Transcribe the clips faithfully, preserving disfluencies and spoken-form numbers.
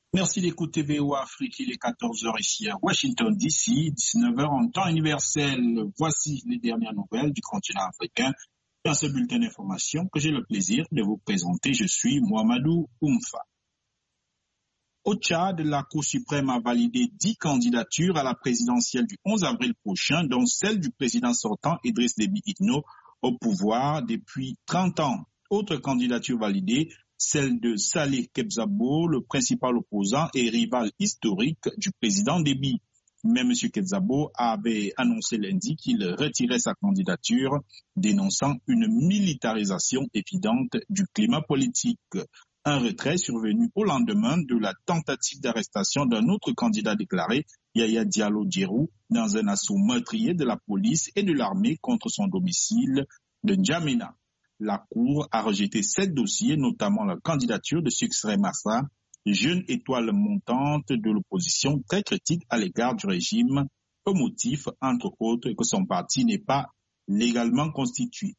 Merci d'écouter V O A Afrique, il est quatorze heures ici à Washington D C, dix-neuf heures en temps universel. Voici les dernières nouvelles du continent africain. Dans ce bulletin d'information que j'ai le plaisir de vous présenter, je suis Mohamedou Oumfa. Au Tchad, la Cour suprême a validé dix candidatures à la présidentielle du onze avril prochain, dont celle du président sortant Idriss Déby Itno au pouvoir depuis trente ans. Autre candidature validée, celle de Saleh Kebzabo, le principal opposant et rival historique du président Déby. Mais M. Kebzabo avait annoncé lundi qu'il retirait sa candidature, dénonçant une militarisation évidente du climat politique. Un retrait survenu au lendemain de la tentative d'arrestation d'un autre candidat déclaré, Yaya Diallo Djerou, dans un assaut meurtrier de la police et de l'armée contre son domicile de N'Djamena. La Cour a rejeté sept dossiers, notamment la candidature de Sucre Massa, jeune étoile montante de l'opposition très critique à l'égard du régime, au motif, entre autres, que son parti n'est pas légalement constitué.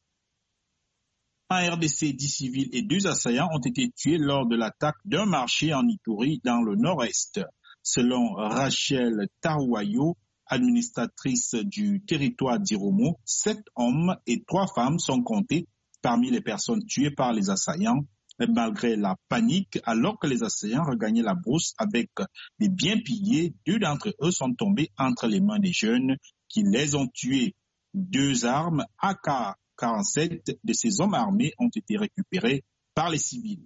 En R D C, dix civils et deux assaillants ont été tués lors de l'attaque d'un marché en Ituri dans le nord-est. Selon Rachel Tarouayo, administratrice du territoire d'Iromo, sept hommes et trois femmes sont comptés parmi les personnes tuées par les assaillants. Malgré la panique, alors que les assaillants regagnaient la brousse avec des biens pillés, deux d'entre eux sont tombés entre les mains des jeunes qui les ont tués. Deux armes A K quarante-sept de ces hommes armés ont été récupérés par les civils.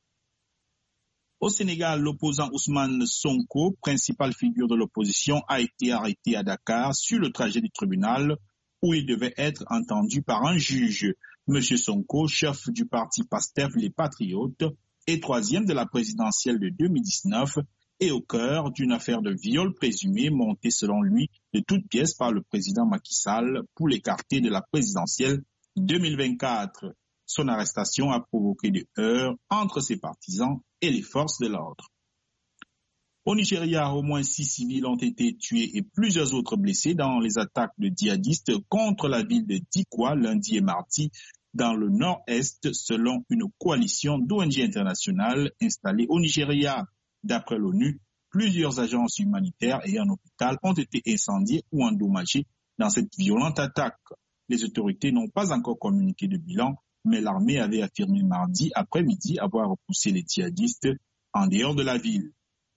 Au Sénégal, l'opposant Ousmane Sonko, principale figure de l'opposition, a été arrêté à Dakar sur le trajet du tribunal où il devait être entendu par un juge. Monsieur Sonko, chef du parti PASTEF Les Patriotes et troisième de la présidentielle de deux mille dix-neuf, est au cœur d'une affaire de viol présumé montée selon lui de toutes pièces par le président Macky Sall pour l'écarter de la présidentielle deux mille vingt-quatre. Son arrestation a provoqué des heurts entre ses partisans et les forces de l'ordre. Au Nigeria, au moins six civils ont été tués et plusieurs autres blessés dans les attaques de djihadistes contre la ville de Dikwa lundi et mardi dans le nord-est, selon une coalition d'O N G internationales installée au Nigeria. D'après l'ONU, plusieurs agences humanitaires et un hôpital ont été incendiés ou endommagés dans cette violente attaque. Les autorités n'ont pas encore communiqué de bilan, mais l'armée avait affirmé mardi après-midi avoir repoussé les djihadistes en dehors de la ville.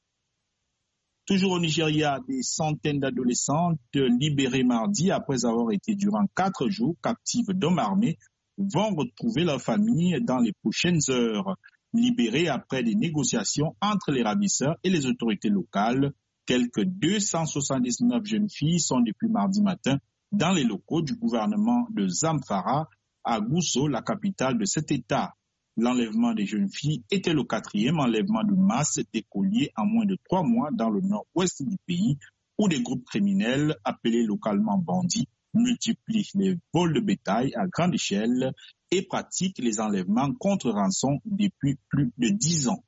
Toujours au Nigeria, des centaines d'adolescentes libérées mardi après avoir été durant quatre jours captives d'hommes armés vont retrouver leur famille dans les prochaines heures. Libérées après des négociations entre les ravisseurs et les autorités locales, quelques deux cent soixante-dix-neuf jeunes filles sont depuis mardi matin dans les locaux du gouvernement de Zamfara à Gousso, la capitale de cet État. L'enlèvement des jeunes filles était le quatrième enlèvement de masse d'écoliers en moins de trois mois dans le nord-ouest du pays, où des groupes criminels appelés localement bandits multiplient les vols de bétail à grande échelle et pratiquent les enlèvements contre rançon depuis plus de dix ans.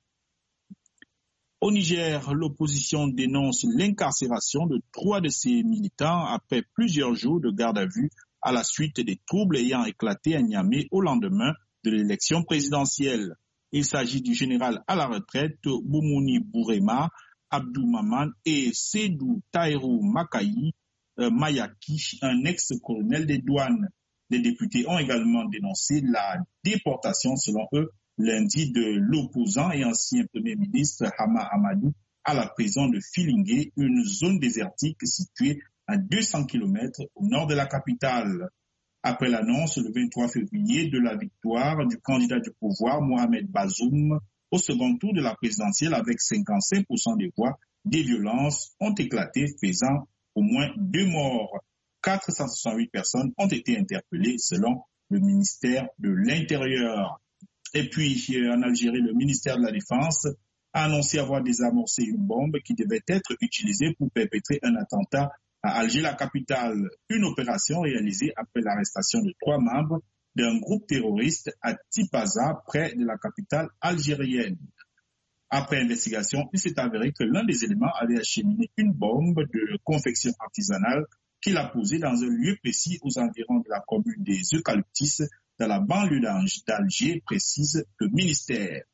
Au Niger, l'opposition dénonce l'incarcération de trois de ses militants après plusieurs jours de garde à vue à la suite des troubles ayant éclaté à Niamey au lendemain de l'élection présidentielle. Il s'agit du général à la retraite Boumouni Bourema, Abdou Maman et Sédou Taïrou Makayi euh, Mayaki, un ex-colonel des douanes. Les députés ont également dénoncé la déportation, selon eux, lundi de l'opposant et ancien premier ministre Hama Amadou à la prison de Filingué, une zone désertique située à deux cents kilomètres au nord de la capitale. Après l'annonce le vingt-trois février de la victoire du candidat du pouvoir Mohamed Bazoum au second tour de la présidentielle avec cinquante-cinq pour cent des voix, des violences ont éclaté, faisant au moins deux morts. quatre cent soixante-huit personnes ont été interpellées selon le ministère de l'Intérieur. Et puis, en Algérie, le ministère de la Défense a annoncé avoir désamorcé une bombe qui devait être utilisée pour perpétrer un attentat à Alger, la capitale. Une opération réalisée après l'arrestation de trois membres d'un groupe terroriste à Tipaza, près de la capitale algérienne. Après investigation, il s'est avéré que l'un des éléments avait acheminé une bombe de confection artisanale qu'il a posée dans un lieu précis aux environs de la commune des Eucalyptus, dans la banlieue d'Alger, précise le ministère.